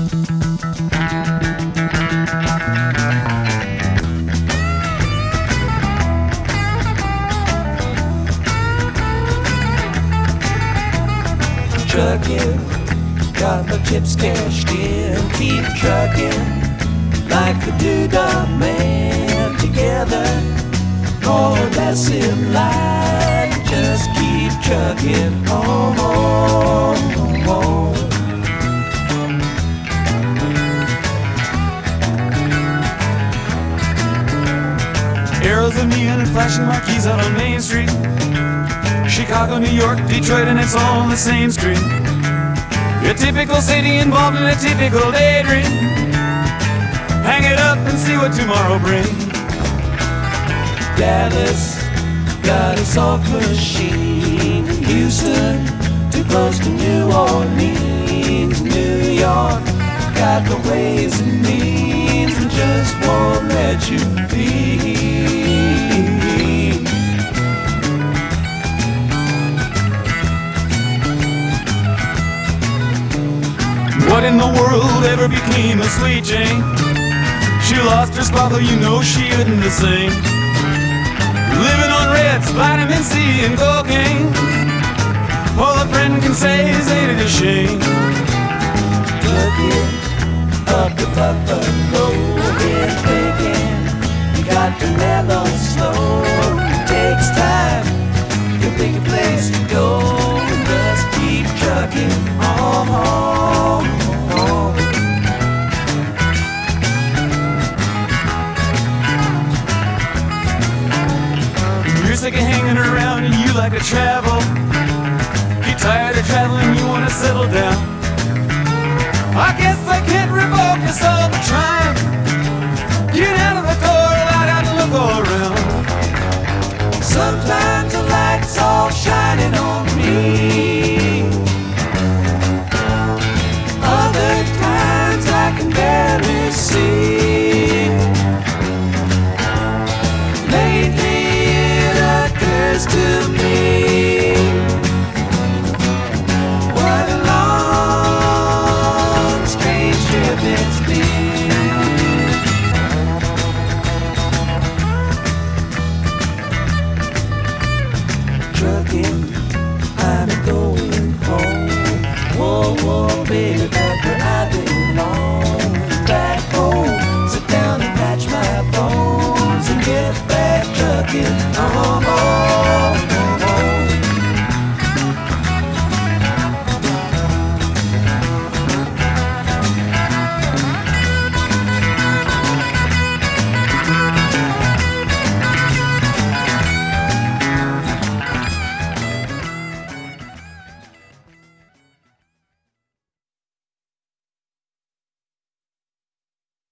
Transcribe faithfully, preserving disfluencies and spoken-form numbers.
Trucking, got my chips cashed in. Keep trucking like a doodah man. Together, more or less in line. Just keep trucking on, on, on. Arrows of neon and flashing marquees out on Main Street. Chicago, New York, Detroit, and it's all on the same street. A typical city involved in a typical daydream. Hang it up and see what tomorrow brings. Dallas got a soft machine. Houston, too close to New Orleans. New York got the ways and means and just won't let you be. What in the world ever became of Sweet Jane? She lost her spot, though you know she couldn't have sing. Living on Reds, vitamin C and cocaine. All a friend can say is ain't it a shame? Looking up the Buffalo, it's picking. You got to mellow slow. It takes time to pick a place to go. And just keep trucking on, on, on. You're sick of hanging around and you like to travel. You're tired of traveling, you wanna settle down. I guess I can't revoke this all the time. Get out of the door, lie down and look all around. Sometimes the light's all shining on me. Other times I can barely see. Lately it occurs to me, what a long, strange trip it's been. Trucking, I'm going home. Whoa, whoa, baby, back where I belong. Back home, sit down and patch my bones and get back trucking on.